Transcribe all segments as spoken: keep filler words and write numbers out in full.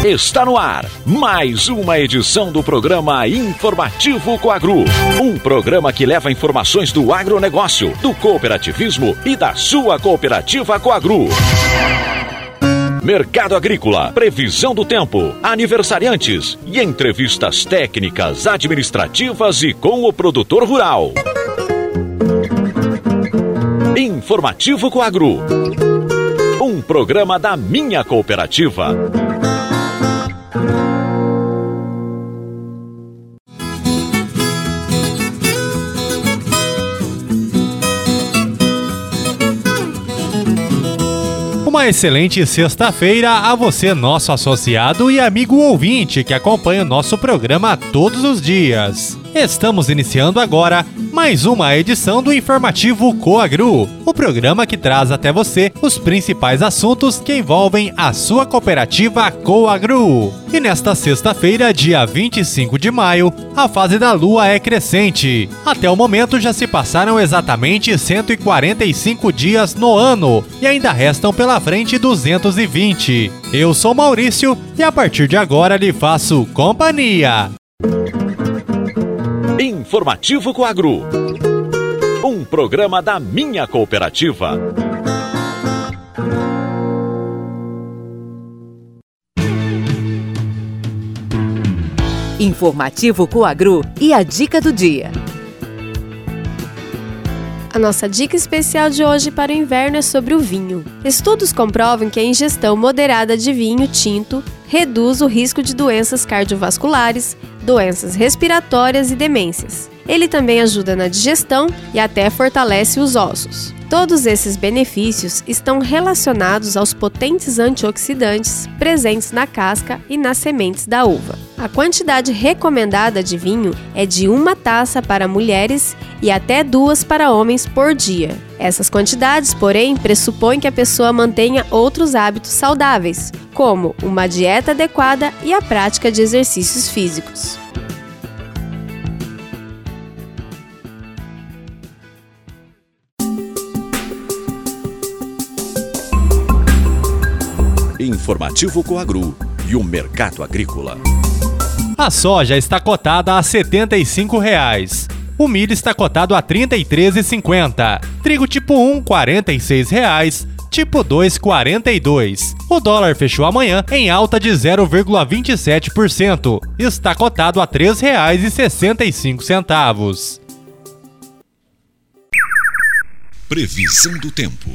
Está no ar mais uma edição do programa Informativo Coagro. Um programa que leva informações do agronegócio, do cooperativismo e da sua cooperativa Coagro. Mercado agrícola, previsão do tempo, aniversariantes e entrevistas técnicas, administrativas e com o produtor rural. Informativo Coagro. Um programa da minha cooperativa. Uma excelente sexta-feira a você, nosso associado e amigo ouvinte que acompanha o nosso programa todos os dias. Estamos iniciando agora mais uma edição do Informativo Coagro, o programa que traz até você os principais assuntos que envolvem a sua cooperativa Coagro. E nesta sexta-feira, dia vinte e cinco de maio, a fase da lua é crescente. Até o momento já se passaram exatamente cento e quarenta e cinco dias no ano e ainda restam pela frente duzentos e vinte. Eu sou Maurício e a partir de agora lhe faço companhia. Informativo Coagro. Um programa da minha cooperativa. Informativo Coagro e a dica do dia. A nossa dica especial de hoje para o inverno é sobre o vinho. Estudos comprovam que a ingestão moderada de vinho tinto reduz o risco de doenças cardiovasculares, doenças respiratórias e demências. Ele também ajuda na digestão e até fortalece os ossos. Todos esses benefícios estão relacionados aos potentes antioxidantes presentes na casca e nas sementes da uva. A quantidade recomendada de vinho é de uma taça para mulheres e até duas para homens por dia. Essas quantidades, porém, pressupõem que a pessoa mantenha outros hábitos saudáveis, como uma dieta adequada e a prática de exercícios físicos. Informativo Coagro e o mercado agrícola. A soja está cotada a setenta e cinco reais. O milho está cotado a trinta e três reais e cinquenta centavos. Trigo tipo um, quarenta e seis reais. Tipo dois, quarenta e dois reais. O dólar fechou amanhã em alta de zero vírgula vinte e sete por cento. Está cotado a três reais e sessenta e cinco centavos. Previsão do tempo.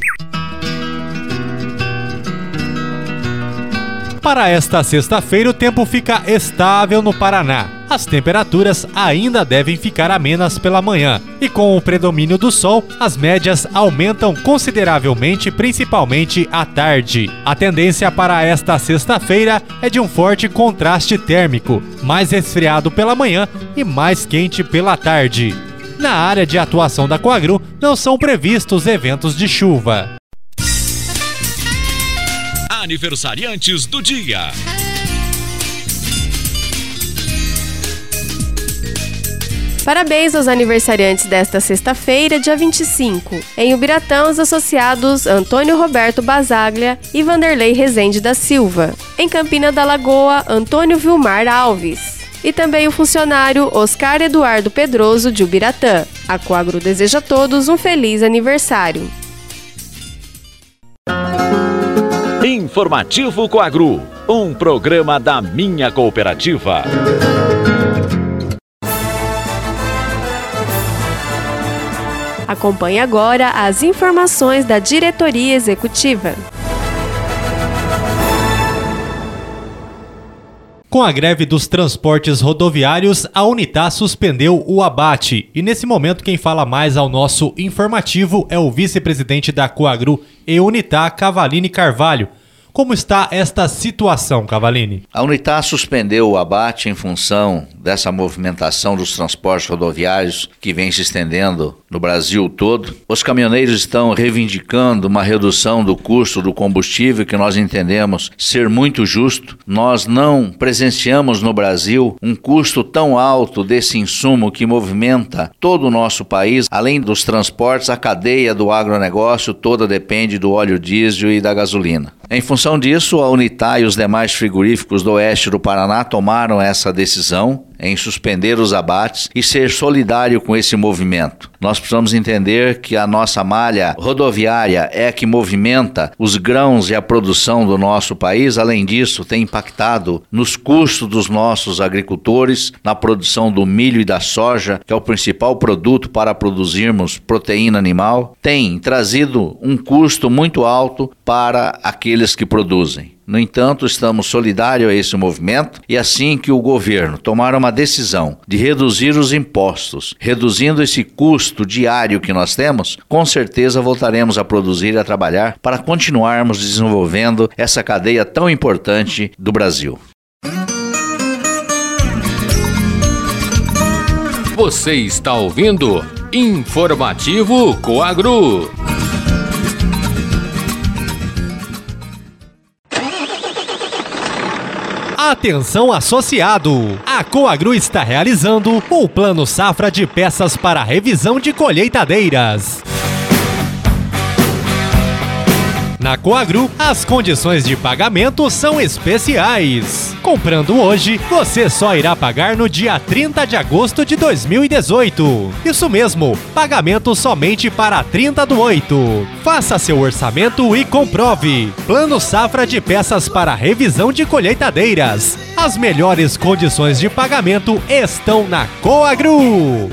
Para esta sexta-feira, o tempo fica estável no Paraná. As temperaturas ainda devem ficar amenas pela manhã. E com o predomínio do sol, as médias aumentam consideravelmente, principalmente à tarde. A tendência para esta sexta-feira é de um forte contraste térmico, mais resfriado pela manhã e mais quente pela tarde. Na área de atuação da Coagro, não são previstos eventos de chuva. Aniversariantes do dia. Parabéns aos aniversariantes desta sexta-feira, dia vinte e cinco. Em Ubiratã, os associados Antônio Roberto Basaglia e Vanderlei Rezende da Silva. Em Campina da Lagoa, Antônio Vilmar Alves. E também o funcionário Oscar Eduardo Pedroso de Ubiratã. A Coagro deseja a todos um feliz aniversário. Informativo Coagro, um programa da minha cooperativa. Acompanhe agora as informações da diretoria executiva. Com a greve dos transportes rodoviários, a Unitá suspendeu o abate. E nesse momento quem fala mais ao nosso informativo é o vice-presidente da Coagro e Unitá, Cavalini Carvalho. Como está esta situação, Cavalini? A Unitá suspendeu o abate em função dessa movimentação dos transportes rodoviários que vem se estendendo no Brasil todo. Os caminhoneiros estão reivindicando uma redução do custo do combustível que nós entendemos ser muito justo. Nós não presenciamos no Brasil um custo tão alto desse insumo que movimenta todo o nosso país. Além dos transportes, a cadeia do agronegócio toda depende do óleo diesel e da gasolina. Em função disso, a Unitar e os demais frigoríficos do oeste do Paraná tomaram essa decisão em suspender os abates e ser solidário com esse movimento. Nós precisamos entender que a nossa malha rodoviária é a que movimenta os grãos e a produção do nosso país. Além disso, tem impactado nos custos dos nossos agricultores, na produção do milho e da soja, que é o principal produto para produzirmos proteína animal. Tem trazido um custo muito alto para aqueles que produzem. No entanto, estamos solidários a esse movimento e assim que o governo tomar uma decisão de reduzir os impostos, reduzindo esse custo diário que nós temos, com certeza voltaremos a produzir e a trabalhar para continuarmos desenvolvendo essa cadeia tão importante do Brasil. Você está ouvindo Informativo Coagro. Atenção associado! A Coagro está realizando o Plano Safra de peças para revisão de colheitadeiras. Na Coagro, as condições de pagamento são especiais. Comprando hoje, você só irá pagar no dia trinta de agosto de dois mil e dezoito. Isso mesmo, pagamento somente para trinta do oito. Faça seu orçamento e comprove. Plano Safra de peças para revisão de colheitadeiras. As melhores condições de pagamento estão na Coagro.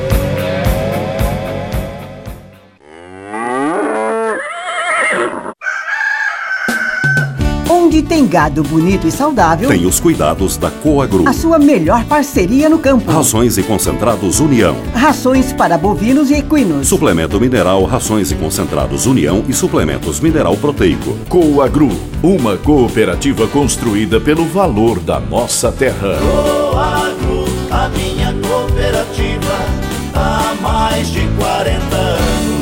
Onde tem gado bonito e saudável, tem os cuidados da Coagro. A sua melhor parceria no campo. Rações e concentrados União. Rações para bovinos e equinos. Suplemento mineral, rações e concentrados União e suplementos mineral proteico. Coagro, uma cooperativa construída pelo valor da nossa terra. Coagro, a minha cooperativa, há mais de quarenta anos.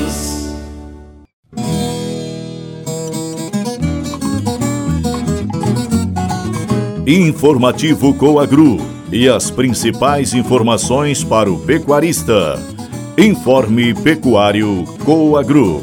Informativo Coagro e as principais informações para o pecuarista. Informe Pecuário Coagro.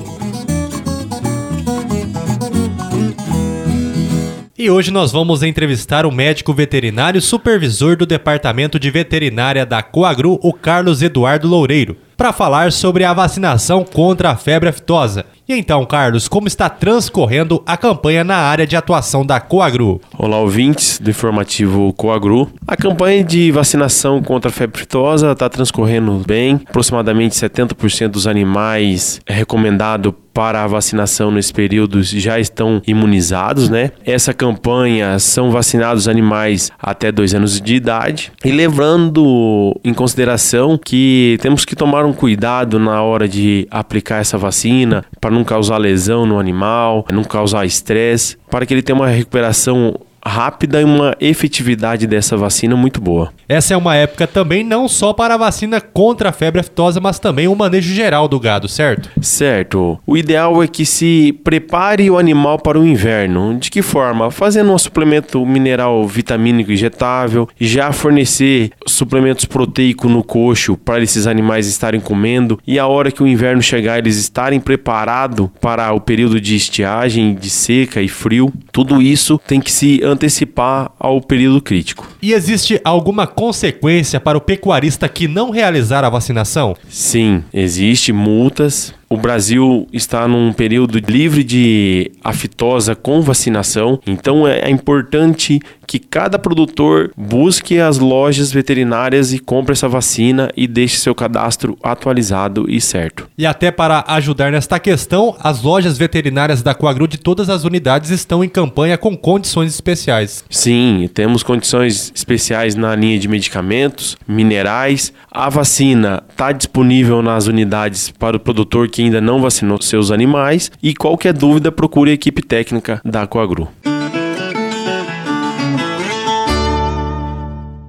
E hoje nós vamos entrevistar o médico veterinário supervisor do Departamento de Veterinária da Coagro, o Carlos Eduardo Loureiro, para falar sobre a vacinação contra a febre aftosa. E então, Carlos, como está transcorrendo a campanha na área de atuação da Coagro? Olá, ouvintes do Informativo Coagro. A campanha de vacinação contra a febre aftosa está transcorrendo bem. Aproximadamente setenta por cento dos animais é recomendado para a vacinação nesse período já estão imunizados, né? Essa campanha são vacinados animais até dois anos de idade. E levando em consideração que temos que tomar um cuidado na hora de aplicar essa vacina para não causar lesão no animal, não causar estresse, para que ele tenha uma recuperação rápida e uma efetividade dessa vacina muito boa. Essa é uma época também não só para a vacina contra a febre aftosa, mas também o manejo geral do gado, certo? Certo. O ideal é que se prepare o animal para o inverno. De que forma? Fazendo um suplemento mineral vitamínico injetável, já fornecer suplementos proteicos no coxo para esses animais estarem comendo e a hora que o inverno chegar eles estarem preparados para o período de estiagem, de seca e frio. Tudo isso tem que se antecipar ao período crítico. E existe alguma consequência para o pecuarista que não realizar a vacinação? Sim, existe multas. O Brasil está num período livre de aftosa com vacinação, então é importante que cada produtor busque as lojas veterinárias e compre essa vacina e deixe seu cadastro atualizado e certo. E até para ajudar nesta questão, as lojas veterinárias da Coagro de todas as unidades estão em campanha com condições especiais. Sim, temos condições especiais na linha de medicamentos, minerais. A vacina está disponível nas unidades para o produtor que ainda não vacinou seus animais e qualquer dúvida procure a equipe técnica da Coagro.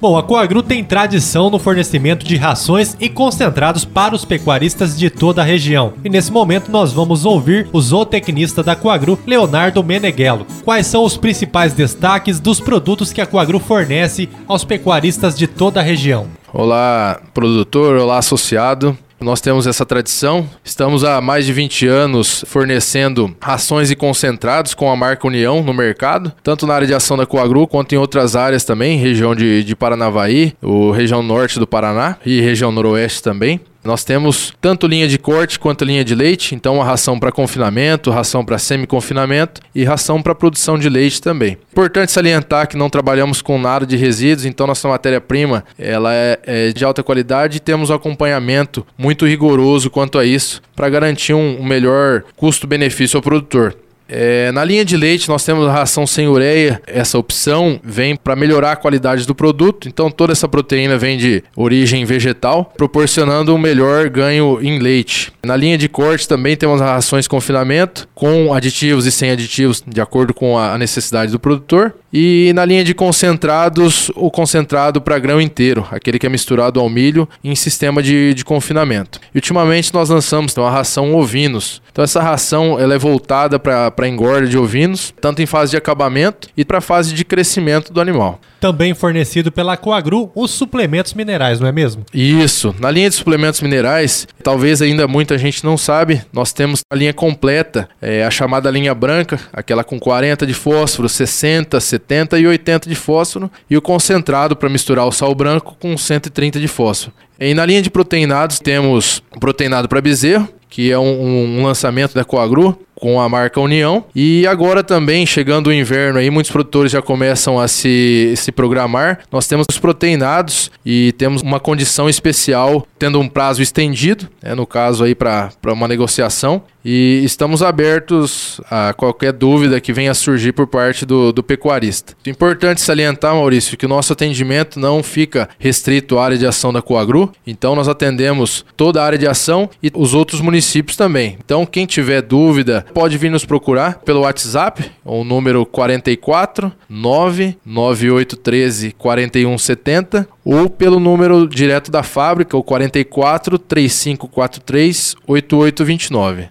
Bom, a Coagru tem tradição no fornecimento de rações e concentrados para os pecuaristas de toda a região. E nesse momento nós vamos ouvir o zootecnista da Coagru, Leonardo Meneghello. Quais são os principais destaques dos produtos que a Coagru fornece aos pecuaristas de toda a região? Olá, produtor, olá, associado. Nós temos essa tradição, estamos há mais de vinte anos fornecendo rações e concentrados com a marca União no mercado, tanto na área de ação da Coagru quanto em outras áreas também, região de, de Paranavaí, o região norte do Paraná e região noroeste também. Nós temos tanto linha de corte quanto linha de leite, então a ração para confinamento, ração para semi-confinamento e ração para produção de leite também. Importante salientar que não trabalhamos com nada de resíduos, então nossa matéria-prima ela é, é de alta qualidade e temos um acompanhamento muito rigoroso quanto a isso para garantir um, um melhor custo-benefício ao produtor. É, na linha de leite nós temos a ração sem ureia, essa opção vem para melhorar a qualidade do produto, então toda essa proteína vem de origem vegetal, proporcionando um melhor ganho em leite. Na linha de corte também temos as rações confinamento, com aditivos e sem aditivos, de acordo com a necessidade do produtor. E na linha de concentrados, o concentrado para grão inteiro, aquele que é misturado ao milho em sistema de, de confinamento. E ultimamente nós lançamos então, a ração ovinos. Então essa ração ela é voltada para para engorda de ovinos, tanto em fase de acabamento e para fase de crescimento do animal. Também fornecido pela Coagru os suplementos minerais, não é mesmo? Isso. Na linha de suplementos minerais, talvez ainda muita gente não sabe, nós temos a linha completa, é, a chamada linha branca, aquela com quarenta de fósforo, sessenta, setenta e oitenta de fósforo, e o concentrado para misturar o sal branco com cento e trinta de fósforo. E na linha de proteinados temos o proteinado para bezerro, que é um, um lançamento da Coagru com a marca União. E agora também, chegando o inverno, aí, muitos produtores já começam a se, se programar. Nós temos os proteinados e temos uma condição especial, tendo um prazo estendido, né, no caso aí para uma negociação. E estamos abertos a qualquer dúvida que venha a surgir por parte do, do pecuarista. Importante salientar, Maurício, que o nosso atendimento não fica restrito à área de ação da Coagru. Então nós atendemos toda a área de ação e os outros municípios também. Então quem tiver dúvida pode vir nos procurar pelo WhatsApp, o número quatro quatro nove nove oito um três quatro um sete zero, ou pelo número direto da fábrica, o quatro quatro três cinco quatro três oito oito dois nove.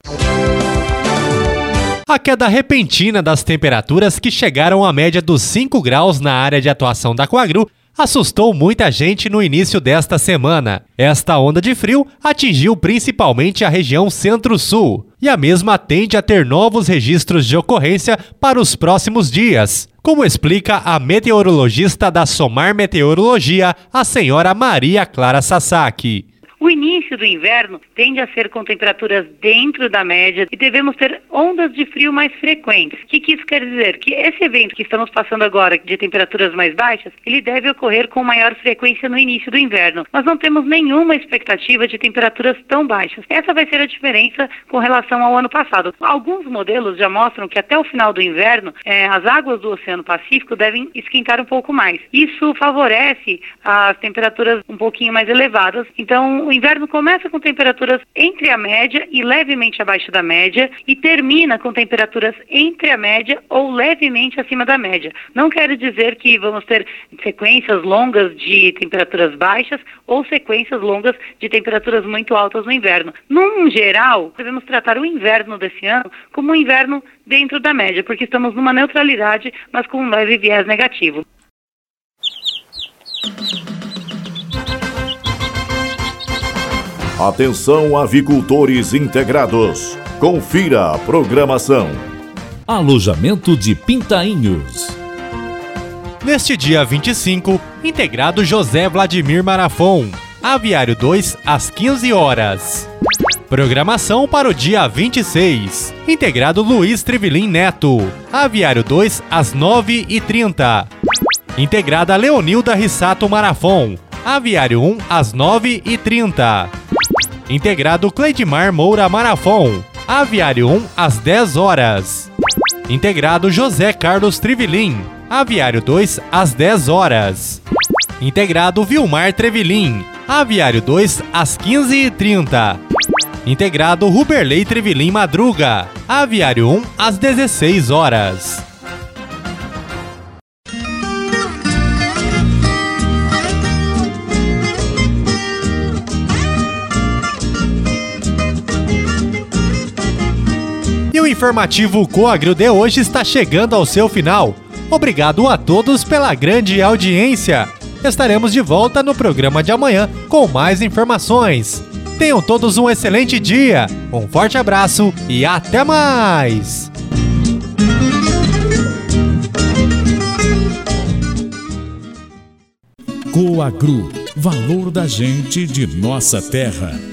A queda repentina das temperaturas que chegaram à média dos cinco graus na área de atuação da Coagru assustou muita gente no início desta semana. Esta onda de frio atingiu principalmente a região Centro-Sul e a mesma tende a ter novos registros de ocorrência para os próximos dias, como explica a meteorologista da Somar Meteorologia, a senhora Maria Clara Sasaki. O início do inverno tende a ser com temperaturas dentro da média e devemos ter ondas de frio mais frequentes. O que, que isso quer dizer? Que esse evento que estamos passando agora, de temperaturas mais baixas, ele deve ocorrer com maior frequência no início do inverno. Nós não temos nenhuma expectativa de temperaturas tão baixas. Essa vai ser a diferença com relação ao ano passado. Alguns modelos já mostram que até o final do inverno, eh, as águas do Oceano Pacífico devem esquentar um pouco mais. Isso favorece as temperaturas um pouquinho mais elevadas. Então, o inverno começa com temperaturas entre a média e levemente abaixo da média e termina com temperaturas entre a média ou levemente acima da média. Não quero dizer que vamos ter sequências longas de temperaturas baixas ou sequências longas de temperaturas muito altas no inverno. Num geral, devemos tratar o inverno desse ano como um inverno dentro da média, porque estamos numa neutralidade, mas com um leve viés negativo. Atenção, avicultores integrados. Confira a programação. Alojamento de Pintainhos. Neste dia vinte e cinco, integrado José Vladimir Marafon, Aviário dois, às quinze horas. Programação para o dia vinte e seis, integrado Luiz Trivelin Neto, Aviário dois, às nove e trinta. Integrada Leonilda Rissato Marafon, Aviário um, às nove e trinta. Integrado Cleidmar Moura Marafon, Aviário um, às dez horas. Integrado José Carlos Trivelin, Aviário dois, às dez horas. Integrado Vilmar Trevelin, Aviário dois, às quinze e trinta. Integrado Ruberley Trevelin Madruga, Aviário um, às dezesseis horas. informativo Coagro de hoje está chegando ao seu final. Obrigado a todos pela grande audiência. Estaremos de volta no programa de amanhã com mais informações. Tenham todos um excelente dia, um forte abraço e até mais! Coagro, valor da gente de nossa terra.